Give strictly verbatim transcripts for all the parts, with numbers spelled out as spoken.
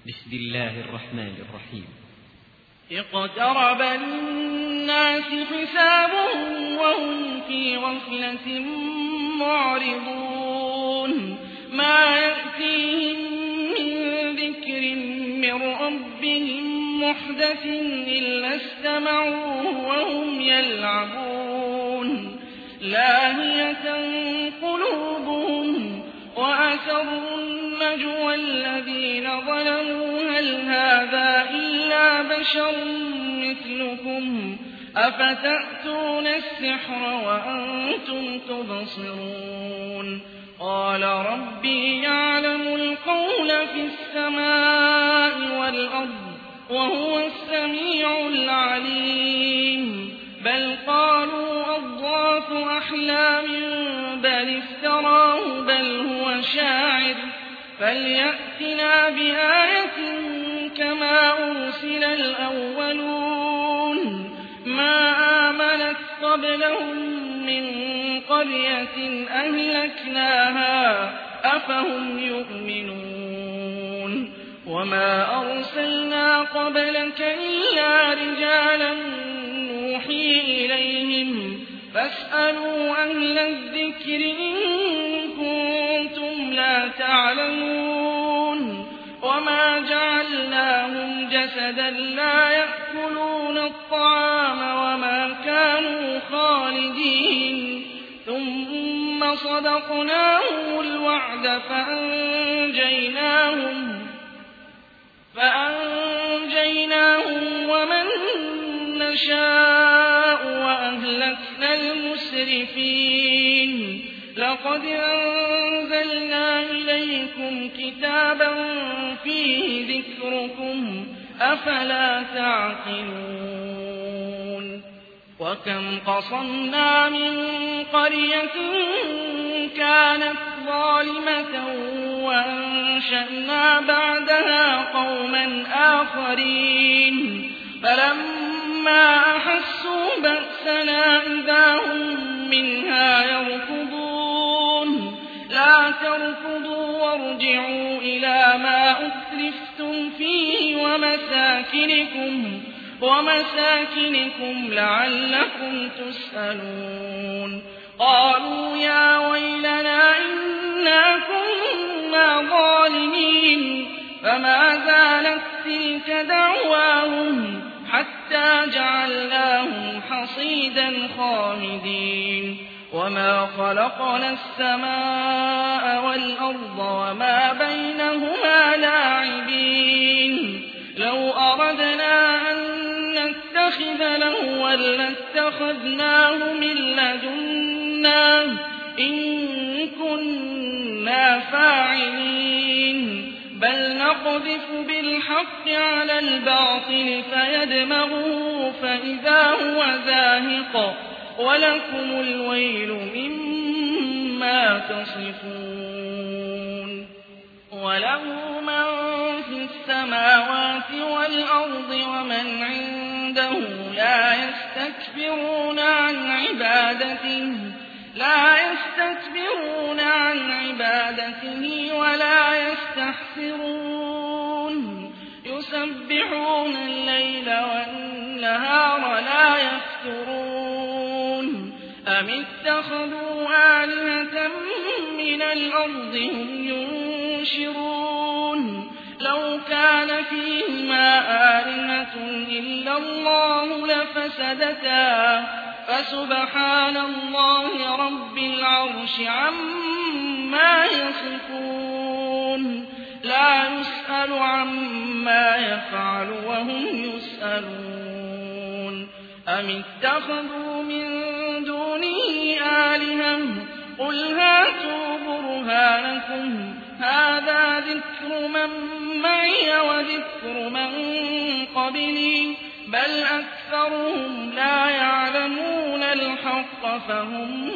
بسم الله الرحمن الرحيم. اقترب للناس حسابهم وهم في غفلة معرضون ما يأتيهم من ذكر من ربهم محدث إلا استمعوه وهم يلعبون لاهية قلوبهم وأسروا النجوى الذين ظلموا هل هذا إلا بشر مثلكم أفتأتون السحر وأنتم تبصرون قال ربي يعلم القول في السماء والأرض وهو السميع العليم بل قالوا أضغاث أحلام بل افتراه بل هو شاعر فليأتنا بآية كما أرسل الأولون ما آمنت قبلهم من قرية أهلكناها أفهم يؤمنون وما أرسلنا قبلك إلا رجالا نوحي إليهم فاسألوا أهل الذكر إن كنتم لا تعلمون وما جعلناهم جسدا لا يأكلون الطعام وما كانوا خالدين ثم صدقناهم الوعد فأنجيناهم فأنجيناهم ومن نشاء وأهلكنا المسرفين لقد أنزلنا إليكم كتابا فيه ذكركم أفلا تعقلون وكم قصمنا من قرية كانت ظالمة وأنشأنا بعدها قوما آخرين فلما أحسوا بأسنا إذا هم منها يركضون لا تركضوا وارجعوا إلى ما أترفتم فيه ومساكنكم ومساكنكم لعلكم تسألون قالوا يا ويلنا إنا كنا ظالمين فما زالت تلك دعواهم حتى جعلناهم حصيدا خامدين وما خلقنا السماء والأرض وما بينهما لاعبين لو أردنا أن نتخذ لهوا لاتخذناه من لدنا إن كنا فاعلين بل نقذف بالحق على الباطل فيدمغه فإذا هو زاهق ولكم الويل مما تصفون وله من في السماوات والأرض ومن عنده لا يستكبرون عن عبادته لا يستكبرون عن عبادته ولا يستحسرون يسبحون الليل والنهار لا يفترون أم اتخذوا آلهة من الأرض هم ينشرون لو كان فيهما آلهة إلا الله لفسدتا فسبحان الله رب العرش عما يصفون لا يسأل عما يفعل وهم يسألون أم اتخذوا من دونه آلهة قل هاتوا برهانكم هذا ذكر من معي وذكر من قبلي بل أكثرهم لا يعلمون الحق فهم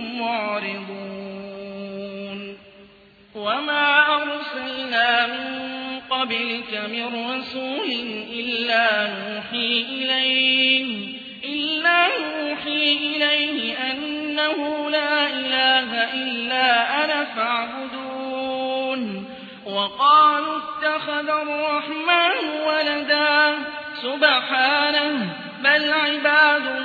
معرضون وما أرسلنا من قبلك من رسول إلا نوحي إليه إلا نوحي إليه أنه لا إله إلا أنا فاعبدون وقالوا اتخذ الرحمن ولدا سبحانه بل عباد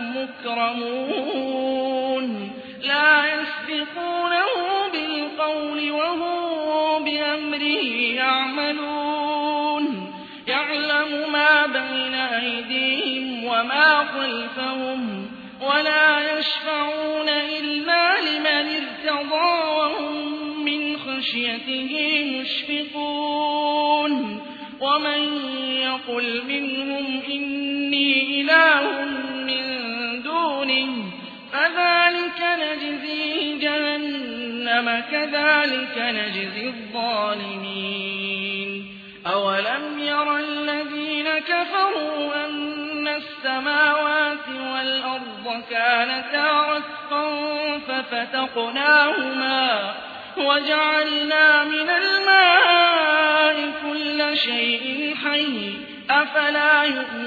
مكرمون لا يسبقونه بالقول وهم بأمره يعملون يعلم ما بين أيديهم وما خلفهم ولا يشفعون إلا لمن ارتضى وهم من خشيته مشفقون ومن يقل منهم إني إله من دونه فذلك نجزيه جهنم كذلك نجزي الظالمين أولم ير الذين كفروا أن السماوات والأرض كانتا رتقا ففتقناهما وجعلنا من الماء كل شيء حي أفلا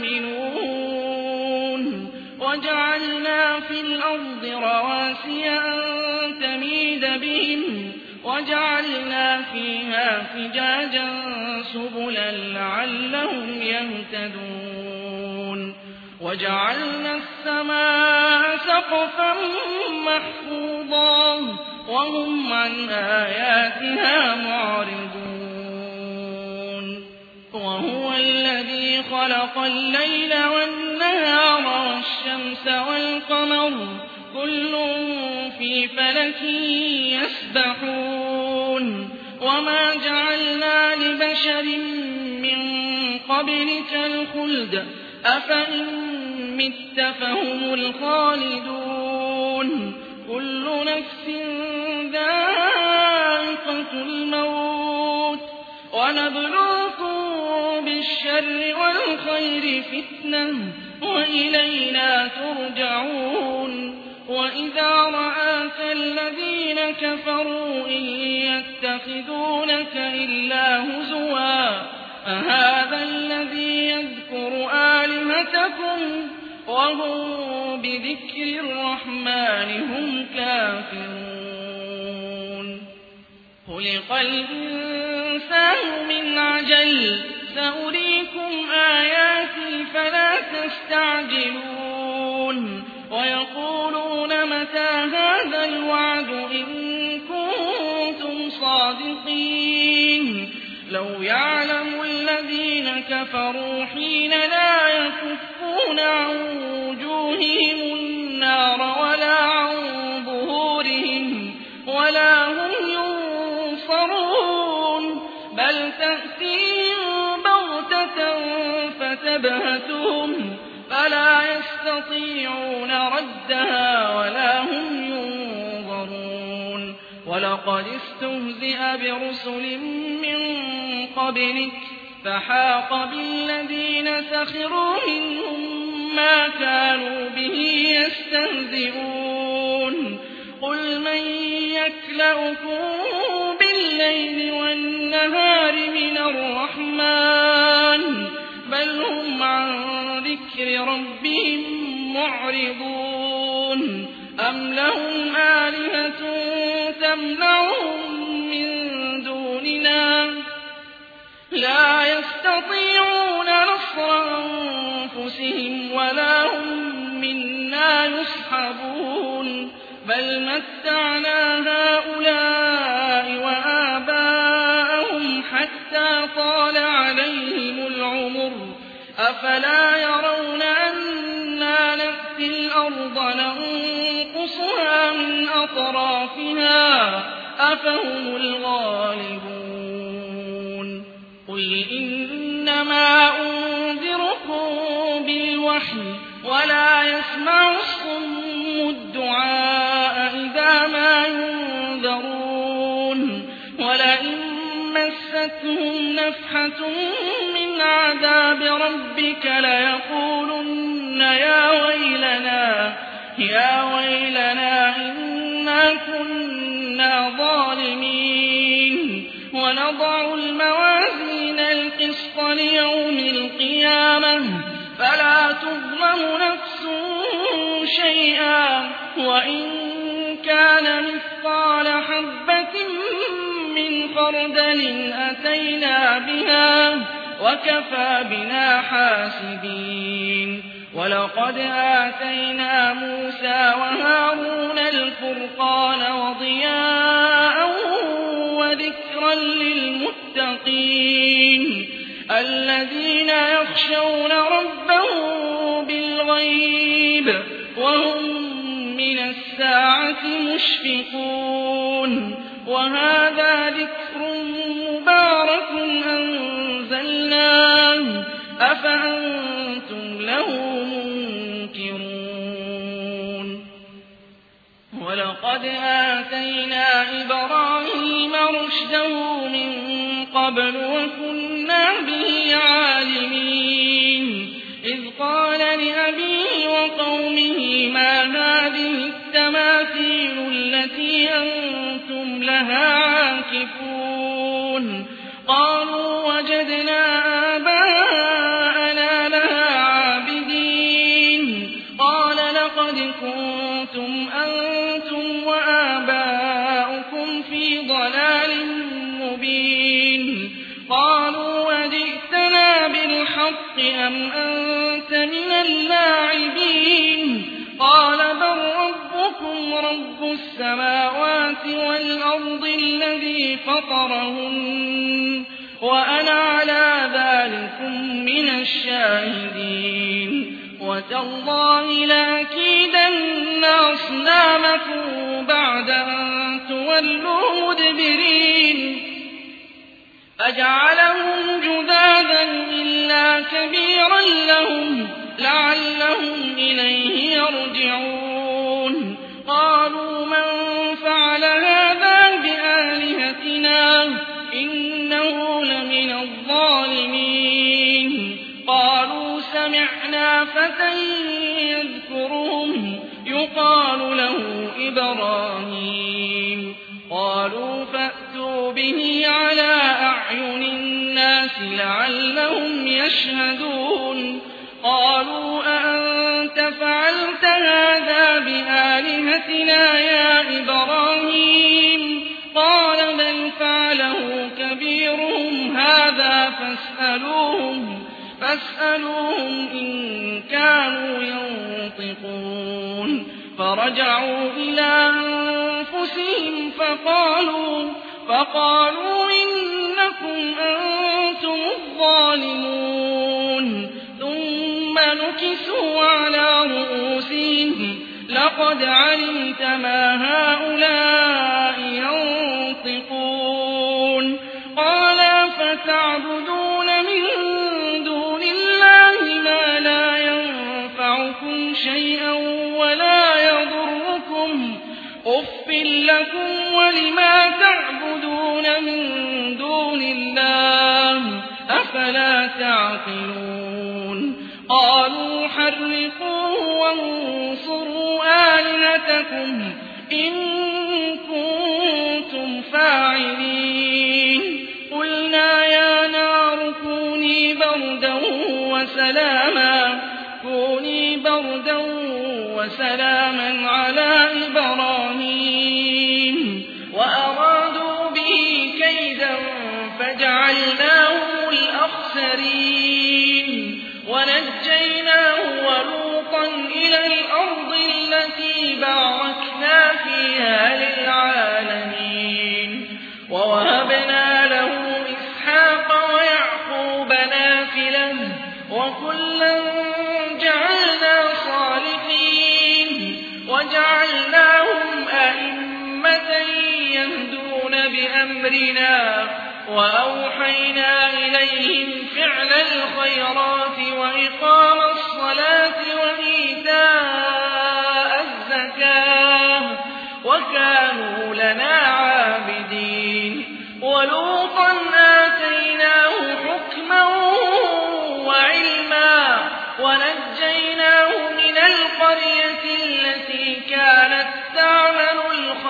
يؤمنون وجعلنا في الأرض رواسي أن تميد بهم وجعلنا فيها فجاجا سبلا لعلهم يهتدون وجعلنا السماء سقفا محفوظا وهم عن آياتها معرضون وهو الذي خلق الليل والنهار والشمس والقمر كل في فلك يسبحون وما جعلنا لبشر من قبلك الخلد أفإن مت فهم الخالدون كل نفس ذائقة الموت ونبلوكم بالشر والخير فتنة وإلينا ترجعون وإذا رآك الذين كفروا إن يتخذونك إلا هزوا أهذا الذي يذكر آلهتكم وهم بذكر الرحمن هم كافرون خلق الإنسان من عجل سأريكم آياتي فلا تستعجلون ويقولون متى هذا الوعد إن كنتم صادقين لو يعلم الذين كفروا حين لا يكفون عن وجوههم النار ولا عن ظهورهم ولا هم ينصرون بل تأتيهم بغتة فتبهتهم فلا يستطيعون ردها ولا هم ينظرون ولقد استهزئ برسل من قبلك فحاق بالذين سخروا منهم ما كانوا به يستهزئون قل من يكلؤكم بالليل والنهار من الرحمن بل هم عن ذكر ربهم معرضون أم لهم آلهة تمنعهم من دوننا لا يستطيعون نصر أنفسهم ولا هم منا يصحبون بل متعنا هؤلاء وآباءهم حتى طال عليهم العمر أفلا يرون أنا نأتي الأرض ننقصها من أطرافها أفهم الغالبون قل إنما أنذركم بالوحي ولا يسمع الصم الدعاء إذا ما ينذرون ولئن مستهم نفحة من عذاب ربك ليقولن يا ويلنا يا ويلنا إنا كنا ظالمين ونضع الموازين القسط ليوم القيامة فلا تظلم نفس شيئا وإن كان مثقال حبة من خردل أتينا بها وكفى بنا حاسبين ولقد آتينا موسى وهارون الفرقان وضياء وذكرا للمتقين الذين يخشون ربهم بالغيب وهم من الساعة مشفقون وهذا ذكر مبارك أنزلناه أفأنتم له منكرون ولقد آتينا إبراهيم رشده من قبل وكنا به عالمين إذ قال لأبيه وقومه ما هذه التماثيل التي أنتم لها عاكفون قالوا وجدنا آباءنا لها عابدين قال لقد كنتم أنتم وآباؤكم في ضلال مبين قالوا وجئتنا بالحق أم أنت من اللاعبين قال بل ربكم رب السماوات والأرض الذي فطرهن وأنا على ذلكم من الشاهدين وتالله لأكيدن أصنامكم بعد أن تولوا مدبرين فجعلهم جذاذا إلا كبيرا لهم لعلهم إليه يرجعون قالوا من فعل هذا بآلهتنا إنه لمن الظالمين قالوا سمعنا فتى يذكرهم يقال له إبراهيم قالوا فأتوا به على أعين الناس لعلهم يشهدون قالوا أأنت فعلت هذا بآلهتنا يا إبراهيم قال بل فعله كبيرهم هذا فاسألوهم فاسألوهم إن كانوا ينطقون فرجعوا إلى أنفسهم فقالوا فقالوا إنكم أنتم الظالمون ثم نكسوا على رؤوسهم لقد علمت ما هؤلاء ينطقون قال فتعبدون من دون الله ما لا ينفعكم شيئا ولا يضركم أف لكم ولما تعبدون من دون الله أفلا تعقلون قالوا حرقوه وانصروا آلهتكم إن كنتم فاعلين قلنا يا نار كوني بردا وسلاما كوني بردا وسلاما على إبراهيم وأرادوا به كيدا فجعلناهم الأخسرين ونجيناه ولوطا إلى الأرض التي باركنا فيها للعالمين ووهبنا له إسحاق ويعقوب نافلة وكلا جعلنا صالحين وجعلناهم أئمة يهدون بأمرنا وأوحينا إليهم فعل الخيرات وإقام الصلاة وإيتاء الزكاة وكانوا لنا عابدين ولوطا آتيناه حكما وعلما ونجيناه من القرية التي كانت تعمل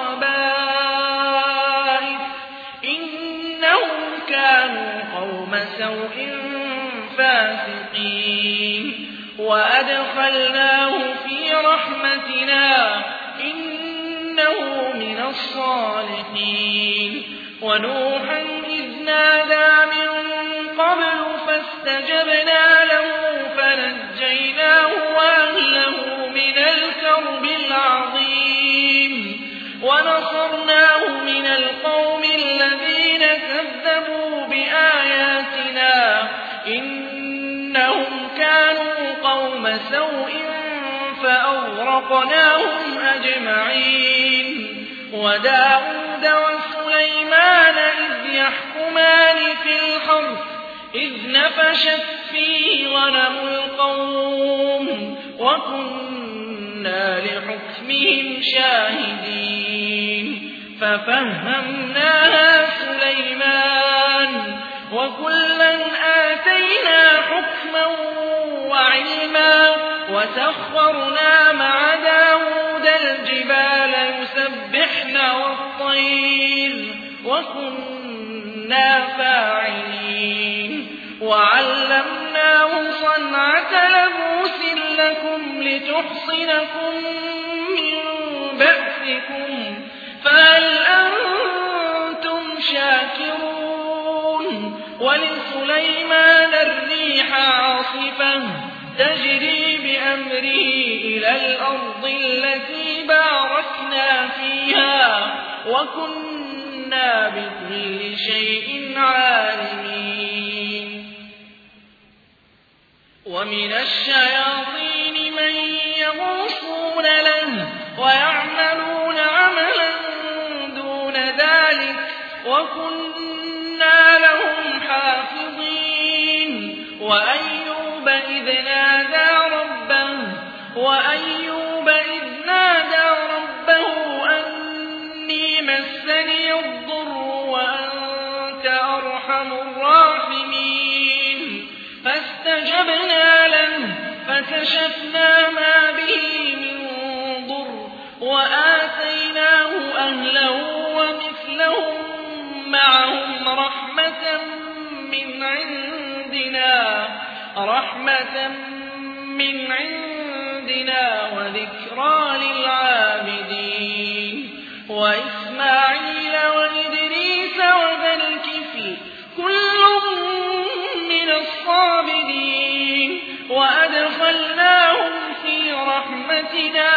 الخبائث إنهم كانوا قوم سوء فاسقين وأدخلناه في رحمتنا إنه من الصالحين ونوحا إذ نادى من قبل فاستجبنا له فنجيناه وأهله من الكرب العظيم ونصرناه من القوم الذين كذبوا بآياتنا إنهم كانوا قوم سوء فأغرقناهم أجمعين وداود وسليمان إذ يحكمان في الحرث إذ نفشت فيه غنم القوم وكنا لحكمهم شاهدين ففهمناها سليمان وكلا آتينا حكما وعلما وسخرنا مع داود الجبال يسبحن والطير وكنا فاعلين وعلمناه صنعة لبوس لكم لتحصنكم من بأسكم فهل أنتم شاكرون ولسليمان الريح عاصفة تجري بأمره إلى الأرض التي باركنا فيها وكنا بكل شيء عالمين ومن الشياطين من يغوصون له ويعملون عملا دون ذلك وكنا لهم حافظين وأيوب إذ نادى ربه وأيوب إذ نادى ربه أني مسني الضر وأنت أرحم الراحمين فاستجبنا له فكشفنا ما به من ضر وآتيناه أهله ومثلهم معهم رحمة من عندنا رحمة من عندنا وذكرى للعابدين وإسماعيل وإدريس وذا الكفل كل من الصابرين وأدخلناهم في رحمتنا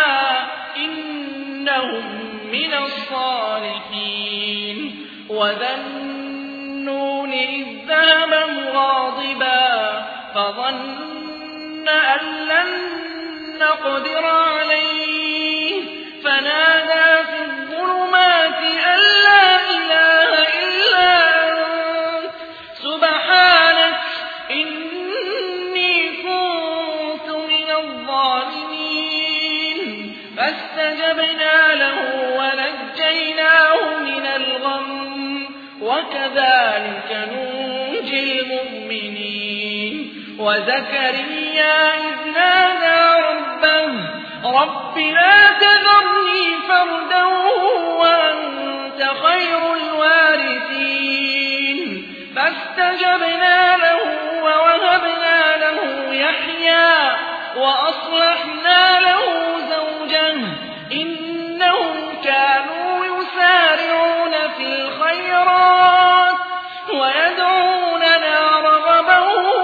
إنهم من الصالحين وذا النون إذ ذهب مغاضبا فظن أن لن نقدر عليه فنادى في الظلمات أن لا إله إلا أنت سبحانك إني كنت من الظالمين فاستجبنا له ونجيناه من الغم وكذلك ننجي المؤمنين وزكريا إذ نادى ربه رب لا تذرني فردا وأنت خير الوارثين فاستجبنا له ووهبنا له يحيى وأصلحنا له زوجه إنهم كانوا يسارعون في الخيرات ويدعوننا رغبا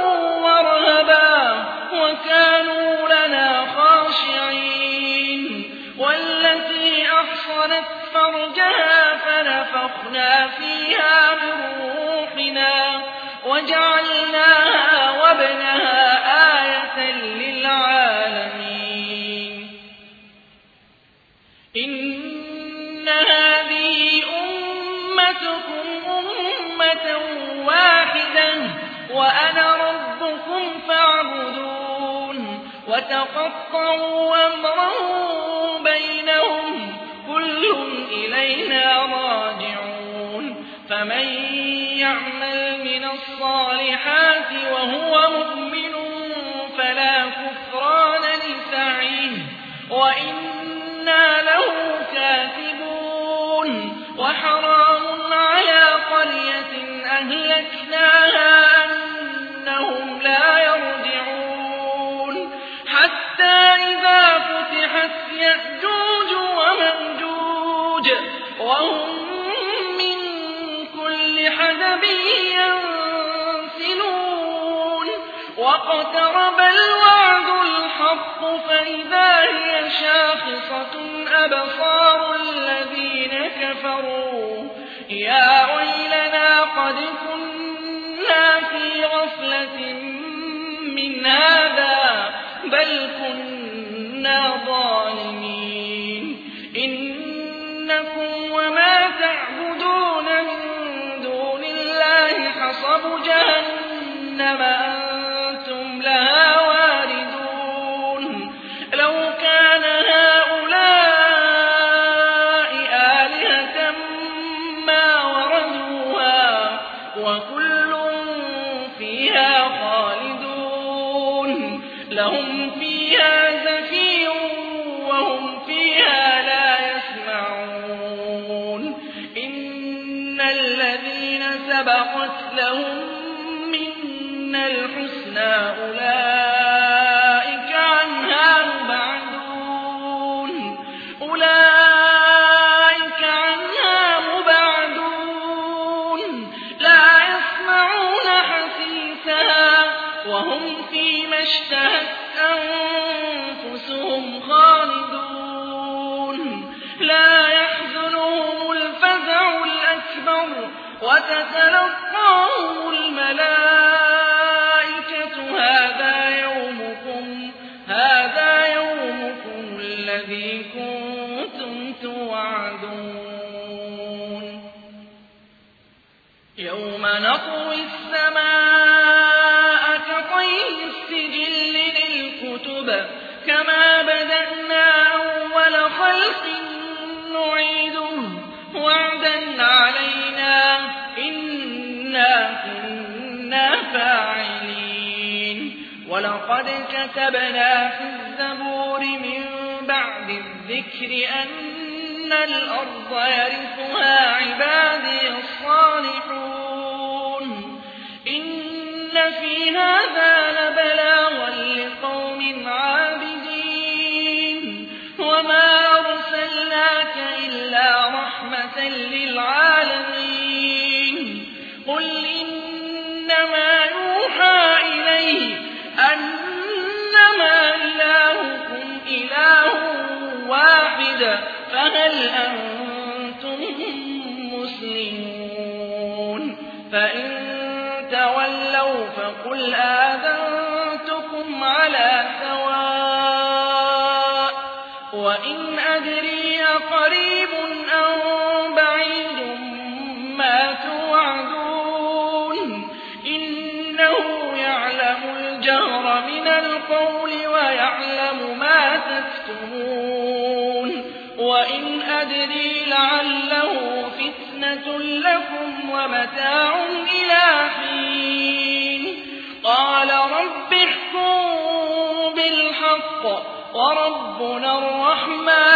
ورهبا وكانوا لنا خاشعين والتي أحصنت فرجها فنفخنا فيها من روحنا وجعلناها وابنها آية للعالمين إن هذه أمتكم أمة واحدة وأنا ربكم فاعبدون وتقطعوا أمرهم بينهم كل إلينا راجعون فمن يعمل من الصالحات وهو مؤمن فلا كفران لسعيه وإنا له كاتبون وحرام على قرية أهلكناها أنهم لا يرجعون حتى إذا فتحت يأجوج ومأجوج وهم من واقترب الوعد الحق فإذا هي شاخصة أبصار الذين كفروا يا ويلنا قد كنا في غفلة من هذا بل كنا ظالمين إنكم وما تعبدون من دون الله حصب جهنم أنتم لها واردون لو كان هؤلاء آلهة ما وردوها وكل فيها خالدون لهم فيها زفير وهم فيها لا يسمعون إن الذين سبقت لهم منا الحسنى أولئك عنها مبعدون أولئك عنها مبعدون لا يسمعون حسيسها وهم فيما اشتهت أنفسهم خالدون لا يحزنهم الفزع الأكبر وتتلقاهم الملائكة هذا يومكم هذا يومكم الذي كنتم توعدون يوم نطوي السماء كطي السجل للكتب كما بدأنا أول خلق نعيده وعدا علينا إنا كنا فاعلين ولقد كتبنا في الزبور من بعد الذكر أن الأرض يرثها عبادي الصالحون إن في هذا لبلاغا لقوم عابدين وما أرسلناك إلا رحمة للعالمين قل إنما يوحى إليه أنما إلهكم إله واحد فهل أنتم مسلمون فإن تولوا فقل آذنتكم على سواء وإن أدري قريب أو بعيد ما توعدون إنه يعلم الجهر من القول ويعلم ما تكتمون وإن أدري لعله فتنة لكم ومتاع إلى حين قال رب احكم بالحق وربنا الرحمن